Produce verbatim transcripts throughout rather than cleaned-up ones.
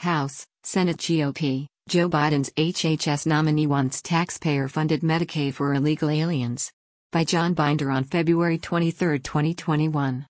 House, Senate G O P, Joe Biden's H H S nominee wants taxpayer-funded Medicaid for illegal aliens. By John Binder on February twenty-third, twenty twenty-one.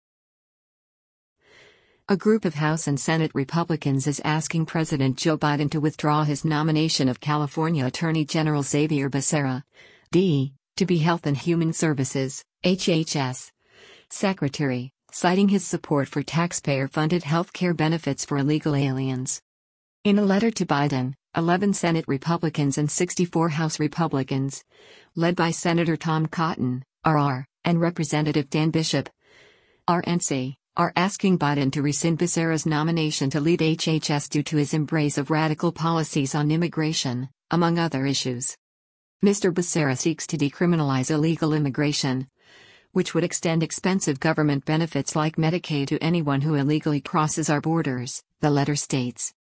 A group of House and Senate Republicans is asking President Joe Biden to withdraw his nomination of California Attorney General Xavier Becerra, D, to be Health and Human Services, H H S, Secretary, citing his support for taxpayer-funded health care benefits for illegal aliens. In a letter to Biden, eleven Senate Republicans and sixty-four House Republicans, led by Senator Tom Cotton, R R, and Representative Dan Bishop, R N C, are asking Biden to rescind Becerra's nomination to lead H H S due to his embrace of radical policies on immigration, among other issues. Mister Becerra seeks to decriminalize illegal immigration, which would extend expensive government benefits like Medicaid to anyone who illegally crosses our borders, the letter states.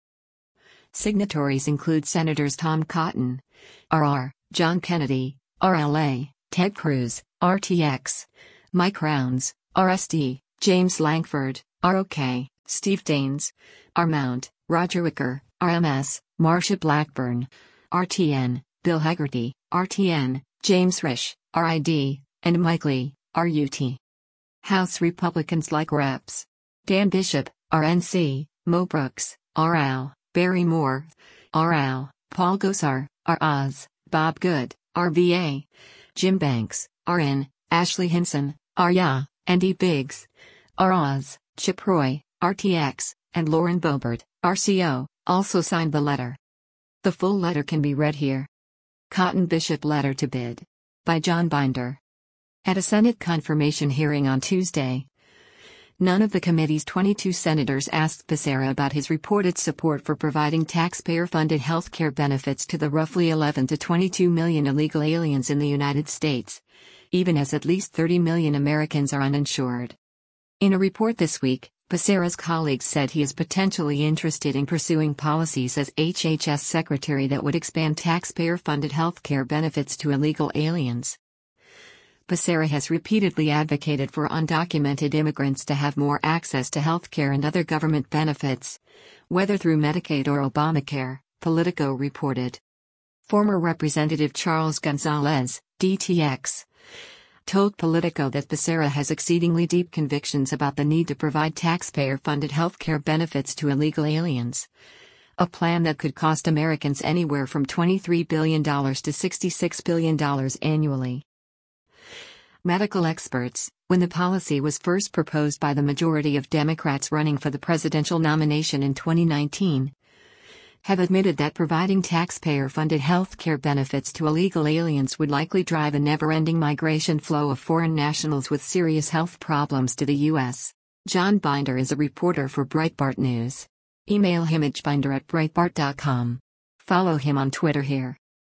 Signatories include Senators Tom Cotton, R R, John Kennedy, R L A, Ted Cruz, R T X, Mike Rounds, R S D, James Lankford, R O K, Steve Daines, R Mount, Roger Wicker, R M S, Marsha Blackburn, R T N, Bill Hagerty, R T N, James Risch, R I D, and Mike Lee, R U T. House Republicans like Reps Dan Bishop, R N C, Mo Brooks, R L, Barry Moore, R L, Paul Gosar, R Oz, Bob Good, R V A, Jim Banks, R N, Ashley Hinson, R Ya, Andy Biggs, R Oz, Chip Roy, R T X, and Lauren Boebert, R C O, also signed the letter. The full letter can be read here. Cotton Bishop Letter to Bid. By John Binder. At a Senate confirmation hearing on Tuesday, none of the committee's twenty-two senators asked Becerra about his reported support for providing taxpayer-funded health care benefits to the roughly eleven to twenty-two million illegal aliens in the United States, even as at least thirty million Americans are uninsured. In a report this week, Becerra's colleagues said he is potentially interested in pursuing policies as H H S Secretary that would expand taxpayer-funded health care benefits to illegal aliens. Becerra has repeatedly advocated for undocumented immigrants to have more access to health care and other government benefits, whether through Medicaid or Obamacare, Politico reported. Former Representative Charles Gonzalez, D T X, told Politico that Becerra has exceedingly deep convictions about the need to provide taxpayer-funded health care benefits to illegal aliens, a plan that could cost Americans anywhere from twenty-three billion dollars to sixty-six billion dollars annually. Medical experts, when the policy was first proposed by the majority of Democrats running for the presidential nomination in twenty nineteen, have admitted that providing taxpayer-funded health care benefits to illegal aliens would likely drive a never-ending migration flow of foreign nationals with serious health problems to the U S. John Binder is a reporter for Breitbart News. Email him at binder at breitbart dot com. Follow him on Twitter here.